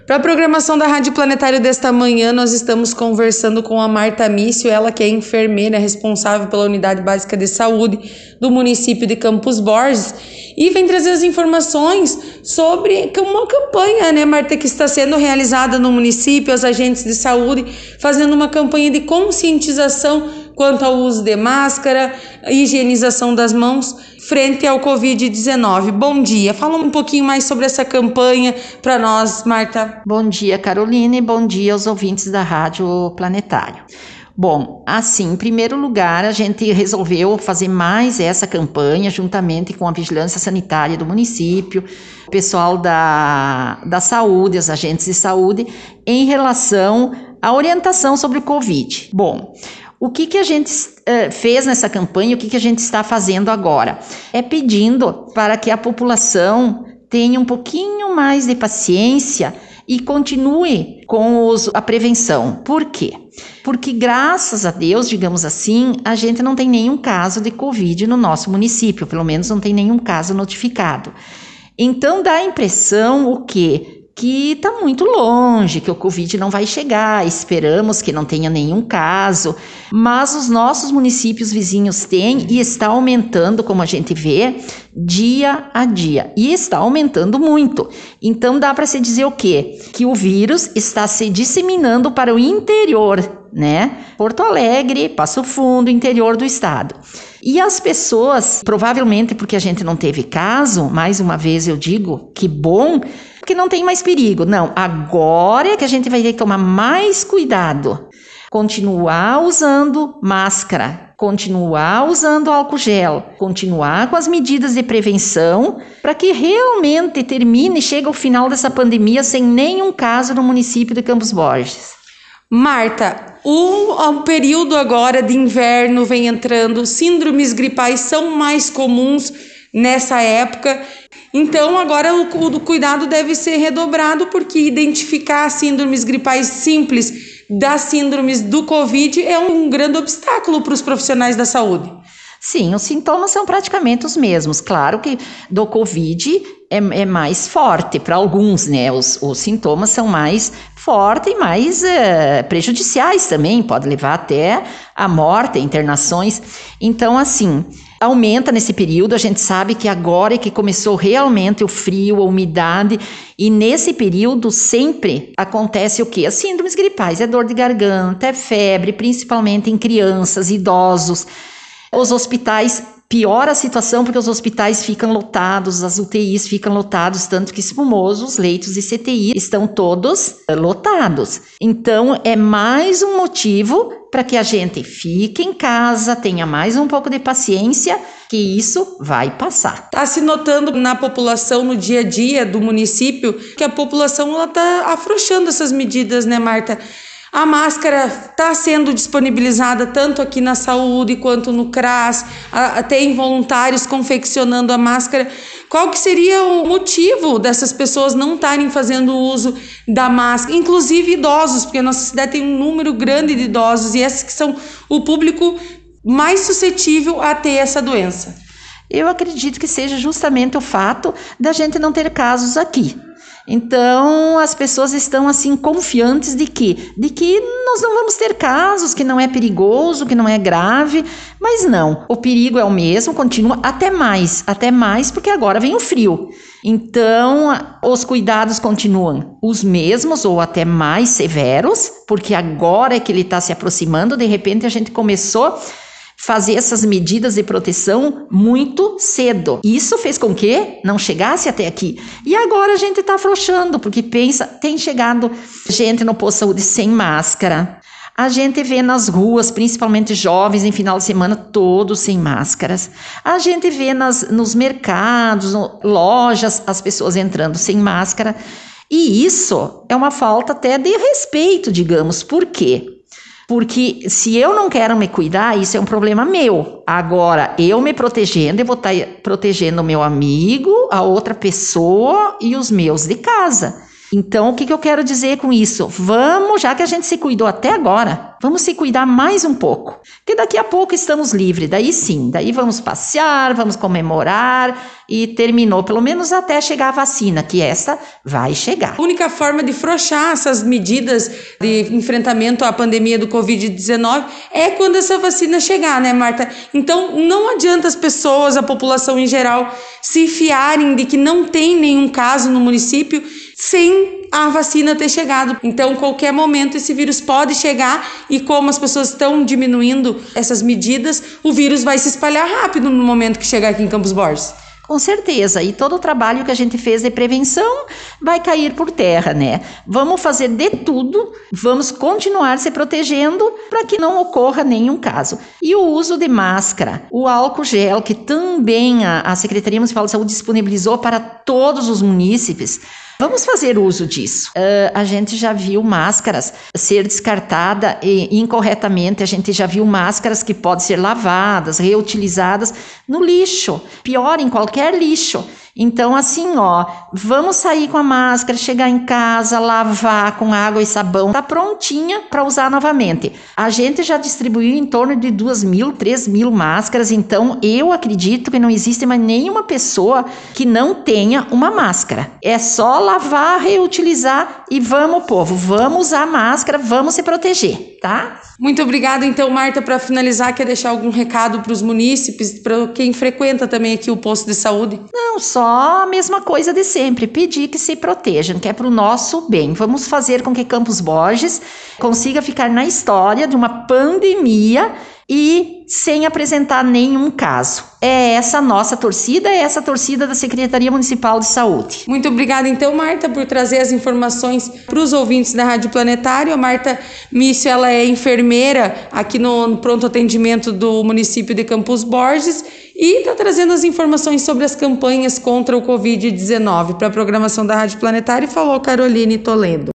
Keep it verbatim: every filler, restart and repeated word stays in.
Para a programação da Rádio Planetário desta manhã, nós estamos conversando com a Marta Mício, ela que é enfermeira responsável pela Unidade Básica de Saúde do município de Campos Borges, e vem trazer as informações sobre uma campanha, né, Marta, que está sendo realizada no município, os agentes de saúde fazendo uma campanha de conscientização quanto ao uso de máscara, higienização das mãos frente ao covid dezenove. Bom dia, fala um pouquinho mais sobre essa campanha para nós, Marta. Bom dia, Caroline, bom dia aos ouvintes da Rádio Planetário. Bom, assim, em primeiro lugar, a gente resolveu fazer mais essa campanha juntamente com a Vigilância Sanitária do município, o pessoal da, da saúde, os agentes de saúde, em relação à orientação sobre o Covid. Bom, o que, que a gente uh, fez nessa campanha, o que, que a gente está fazendo agora? É pedindo para que a população tenha um pouquinho mais de paciência e continue com os, a prevenção. Por quê? Porque graças a Deus, digamos assim, a gente não tem nenhum caso de Covid no nosso município, pelo menos não tem nenhum caso notificado. Então dá a impressão o quê? Que está muito longe, que o Covid não vai chegar, esperamos que não tenha nenhum caso, mas os nossos municípios vizinhos têm e está aumentando, como a gente vê, dia a dia, e está aumentando muito. Então dá para se dizer o quê? Que o vírus está se disseminando para o interior, né? Porto Alegre, Passo Fundo, interior do estado. E as pessoas, provavelmente porque a gente não teve caso, mais uma vez eu digo, que bom, porque não tem mais perigo. Não, agora é que a gente vai ter que tomar mais cuidado. Continuar usando máscara, continuar usando álcool gel, continuar com as medidas de prevenção para que realmente termine e chegue ao final dessa pandemia sem nenhum caso no município de Campos Borges. Marta, o, o período agora de inverno vem entrando, síndromes gripais são mais comuns nessa época, então agora o, o cuidado deve ser redobrado, porque identificar síndromes gripais simples das síndromes do Covid é um grande obstáculo para os profissionais da saúde. Sim, os sintomas são praticamente os mesmos. Claro que do Covid é, é mais forte para alguns, né? Os, os sintomas são mais fortes e mais é, prejudiciais também, pode levar até a morte, internações. Então, assim, aumenta nesse período, a gente sabe que agora é que começou realmente o frio, a umidade, e nesse período sempre acontece o quê? As síndromes gripais, é dor de garganta, é febre, principalmente em crianças, idosos. Os hospitais, piora a situação porque os hospitais ficam lotados, as U T Is ficam lotados, tanto que espumosos, leitos e C T I estão todos lotados. Então, é mais um motivo para que a gente fique em casa, tenha mais um pouco de paciência, que isso vai passar. Está se notando na população, no dia a dia do município, que a população está afrouxando essas medidas, né, Marta? A máscara está sendo disponibilizada tanto aqui na saúde quanto no CRAS, a, a, tem voluntários confeccionando a máscara. Qual que seria o motivo dessas pessoas não estarem fazendo uso da máscara? Inclusive idosos, porque a nossa cidade tem um número grande de idosos e esses que são o público mais suscetível a ter essa doença. Eu acredito que seja justamente o fato da gente não ter casos aqui. Então, as pessoas estão assim confiantes de que, de que nós não vamos ter casos, que não é perigoso, que não é grave, mas não, o perigo é o mesmo, continua até mais, até mais, porque agora vem o frio. Então, os cuidados continuam os mesmos ou até mais severos, porque agora é que ele está se aproximando, de repente a gente começou fazer essas medidas de proteção muito cedo. Isso fez com que não chegasse até aqui. E agora a gente está afrouxando, porque pensa, tem chegado gente no posto de saúde sem máscara. A gente vê nas ruas, principalmente jovens, em final de semana, todos sem máscaras. A gente vê nas, nos mercados, no, lojas, as pessoas entrando sem máscara. E isso é uma falta até de respeito, digamos. Por quê? Porque se eu não quero me cuidar, isso é um problema meu. Agora, eu me protegendo, eu vou estar protegendo o meu amigo, a outra pessoa e os meus de casa. Então, o que, que eu quero dizer com isso? Vamos, já que a gente se cuidou até agora, vamos se cuidar mais um pouco. Porque daqui a pouco estamos livres, daí sim, daí vamos passear, vamos comemorar e terminou, pelo menos até chegar a vacina, que essa vai chegar. A única forma de frouxar essas medidas de enfrentamento à pandemia do covid dezenove é quando essa vacina chegar, né, Marta? Então, não adianta as pessoas, a população em geral, se fiarem de que não tem nenhum caso no município sem a vacina ter chegado. Então, qualquer momento esse vírus pode chegar e como as pessoas estão diminuindo essas medidas, o vírus vai se espalhar rápido no momento que chegar aqui em Campos Borges. Com certeza, e todo o trabalho que a gente fez de prevenção vai cair por terra, né? Vamos fazer de tudo, vamos continuar se protegendo para que não ocorra nenhum caso. E o uso de máscara, o álcool gel, que também a, a Secretaria Municipal de Saúde disponibilizou para todos os munícipes, vamos fazer uso disso. Uh, a gente já viu máscaras ser descartada e, incorretamente, a gente já viu máscaras que podem ser lavadas, reutilizadas no lixo, pior, em qualquer lixo. Então, assim, ó, vamos sair com a máscara, chegar em casa, lavar com água e sabão, tá prontinha para usar novamente. A gente já distribuiu em torno de duas mil, três mil máscaras, então eu acredito que não existe mais nenhuma pessoa que não tenha uma máscara. É só lavar, reutilizar e vamos, povo, vamos usar máscara, vamos se proteger, tá? Muito obrigada, então, Marta, para finalizar, quer deixar algum recado para os munícipes, para quem frequenta também aqui o posto de saúde? Não, só a mesma coisa de sempre, pedir que se protejam, que é para o nosso bem. Vamos fazer com que Campos Borges consiga ficar na história de uma pandemia e sem apresentar nenhum caso. É essa nossa torcida, é essa torcida da Secretaria Municipal de Saúde. Muito obrigada, então, Marta, por trazer as informações para os ouvintes da Rádio Planetário. A Marta Mício, ela é enfermeira aqui no pronto atendimento do município de Campos Borges e está trazendo as informações sobre as campanhas contra o covid dezenove para a programação da Rádio Planetário. Falou Caroline Toledo.